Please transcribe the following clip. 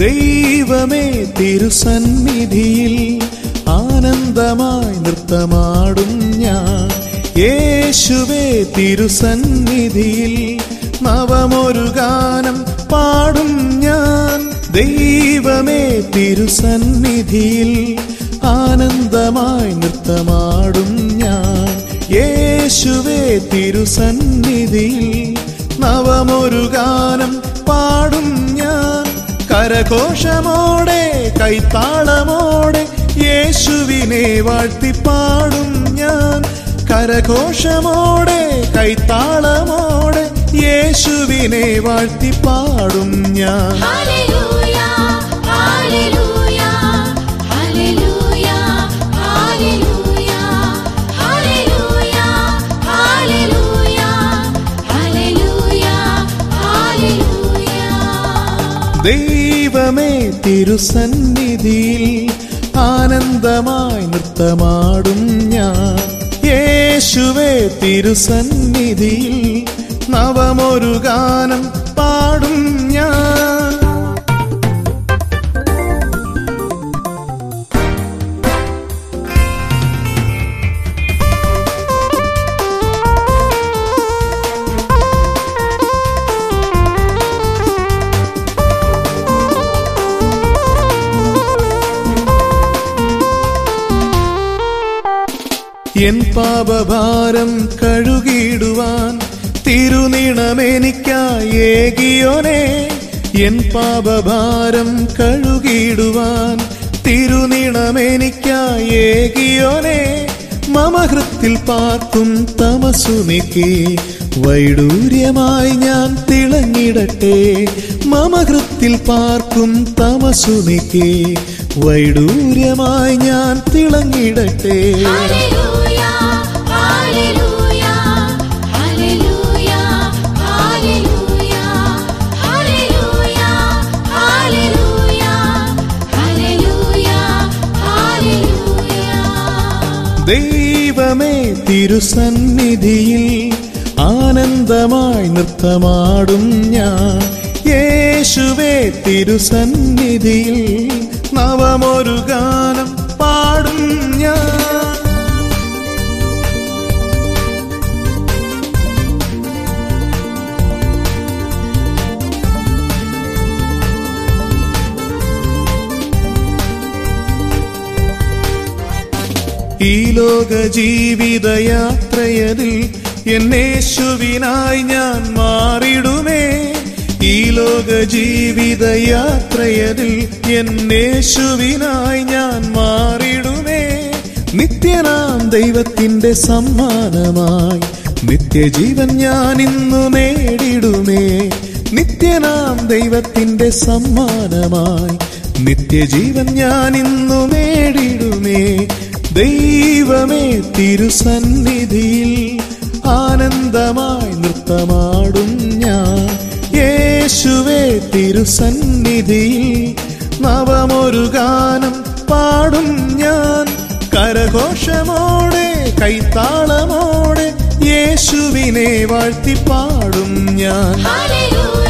ദൈവമേ തിരുസന്നിധിയിൽ ആനന്ദമായി നൃത്തമാടും ഞാൻ. യേശുവേ തിരുസന്നിധിയിൽ നവമൊരു ഗാനം പാടും ഞാൻ. ദൈവമേ തിരുസന്നിധിയിൽ ആനന്ദമായി നൃത്തമാടും ഞാൻ. യേശുവേ തിരുസന്നിധിയിൽ നവമൊരു ഗാനം പാടും ഞാൻ. കരഘോഷമോടെ കൈത്താളമോടെ യേശുവിനെ വാഴ്ത്തിപ്പാടും ഞാൻ. കരഘോഷമോടെ കൈത്താളമോടെ യേശുവിനെ വാഴ്ത്തിപ്പാടും ഞാൻ. ഹല്ലേലൂയ ഹല്ലേലൂയ ഹല്ലേലൂയ ഹല്ലേലൂയ ഹല്ലേലൂയ ഹല്ലേലൂയ ഹല്ലേലൂയ ഹല്ലേലൂയ. ദൈവമേ തിരുസന്നിധിയിൽ ആനന്ദമായി നൃത്തമാടും ഞാൻ. യേശുവേ തിരുസന്നിധിയിൽ നവമൊരു ഗാനം പാടും ഞാൻ. എൻ പാപഭാരം കഴുകിടുവാൻ തിരുനിണമെനിക്കായി ഏകിയോനേ. എൻ പാപഭാരം കഴുകിടുവാൻ തിരുനിണമെനിക്കായി ഏകിയോനേ. മമഹൃത്തിൽ പാർക്കും തമസു നീക്കി വൈഡൂര്യമായി ഞാൻ തിളങ്ങിടട്ടെ. മമഹൃത്തിൽ പാർക്കും തമസു നീക്കി വൈഡൂര്യമായി ഞാൻ തിളങ്ങിടട്ടെ. ഹല്ലേലൂയ ഹല്ലേലൂയ ഹല്ലേലൂയ ഹല്ലേലൂയ ഹല്ലേലൂയ ഹല്ലേലൂയ ഹല്ലേലൂയ ഹല്ലേലൂയ. ദൈവമേ തിരുസന്നിധിയിൽ ആനന്ദമായി നൃത്തമാടും ഞാൻ. യേശുവേ തിരുസന്നിധിയിൽ നവമൊരു ഗാനം പാടും ഞാൻ. ഈ ലോക ജീവിതയാത്രയതിൽ എന്നേശുവിനായി ഞാൻ മാറിടുമേ. ഈ ലോക ജീവിതയാത്രയതിൽ എന്നേശുവിനായി ഞാൻ മാറിടുമേ. നിത്യനാം ദൈവത്തിന്റെ സമ്മാനമായി നിത്യജീവൻ ഞാൻ ഇന്നു നേടിടുമേ. നിത്യനാം ദൈവത്തിന്റെ സമ്മാനമായി നിത്യജീവൻ ഞാൻ ഇന്നു നേടിടുമേ. ദൈവമേ തിരുസന്നിധിയിൽ ആനന്ദമായി നൃത്തമാടും ഞാൻ. യേശുവേ തിരുസന്നിധിയിൽ നവമൊരു ഗാനം പാടും ഞാൻ. കരഘോഷമോടെ കൈത്താളമോടെ യേശുവിനെ വാഴ്ത്തിപ്പാടും ഞാൻ. ഹല്ലേലൂയ